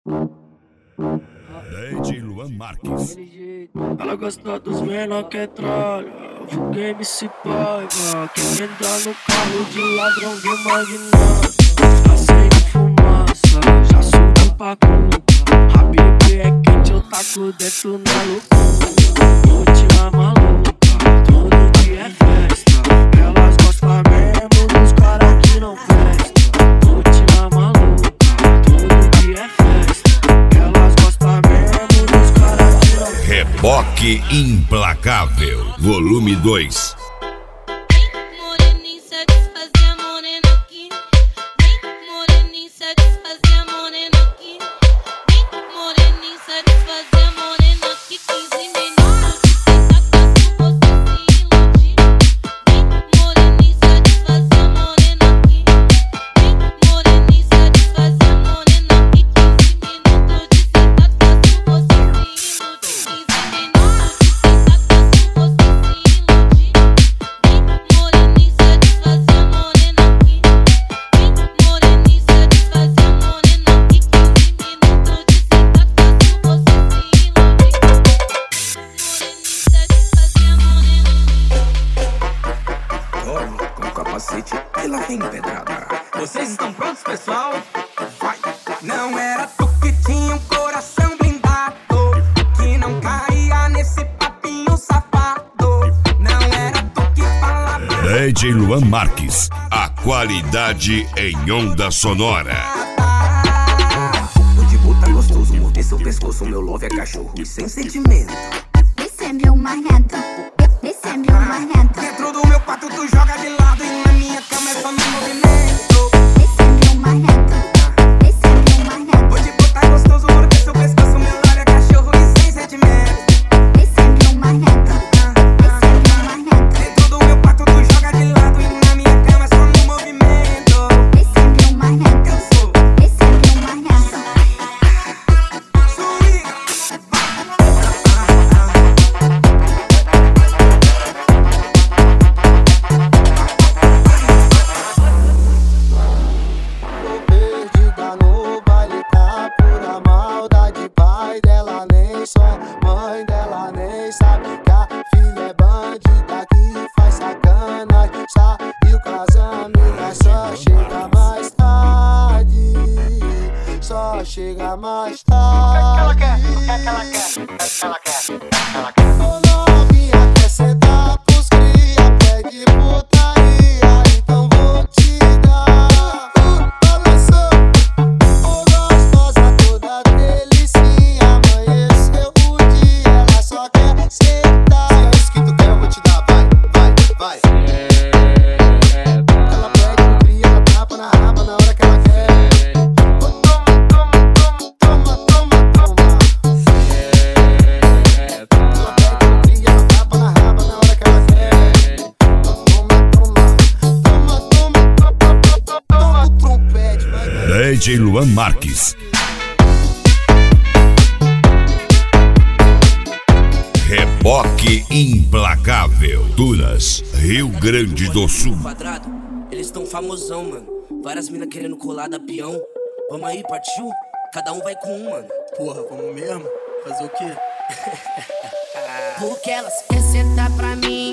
DJ Luan Marques. Ela gosta dos menor que tralha. Foguei MC Paiva. Quem entra no carro de ladrão de magnata. Acende fumaça, já subiu pra culpa. A bebê é quente, eu taco dentro na loucura. Rotina maluca, todo dia é festa. Elas gostam mesmo dos caras que não prestam. Rotina maluca, todo dia é festa. Elas gostam mesmo dos caras que não prestam. Reboque Implacável, volume 2. Ela vem pedrada. Vocês estão prontos, pessoal? Vai! Não era tu que tinha um coração blindado, que não caía nesse papinho safado. Não era tu que falava. DJ Luan Marques, a qualidade em onda sonora. O de botar gostoso, morder seu pescoço. Meu love é cachorro e sem sentimento. Descende o marrento, descende o marrento. Dentro do meu quarto tu joga de lado e na minha cama é só no movimento. Descende o marrento, descende o marrento. Vou te botar gostoso, morder seu pescoço. Meu love é cachorro e sem sentimento. Descende o marrento, descende o marrento. Dentro do meu quarto tu joga de lado e na minha cama é só no movimento. Descende o marrento, Eu sou descende o marrento. Perdida no baile, tá pura maldade. Pai dela nem só, mãe dela nem sabe que a filha é bandida que faz sacanagem. Saiu com as amigas, só chega mais tarde. Só chega mais tarde. O que ela quer? Ô novinha, quer sentar pros cria, pede putaria, então vou te dar. Balançou, ô gostosa, toda delicinha. Amanheceu o dia, ela só quer sentar. Se é isso que tu quer, eu vou te dar, vai. Ela pede no cria, ela tapa na raba na hora que ela quer. Ô, toma. Ela pede no cria, ela tapa na raba na hora que ela quer. Toma o trompete, vai. DJ Luan Marques. Reboque Implacável, Tunas, Rio Grande do Sul. Quadrado, eles tão famosão, mano. Várias minas querendo colar da peão. Vamos aí, partiu? Cada um vai com um, mano. Porra, vamos mesmo? Fazer o quê? Porque elas Quer sentar pra mim,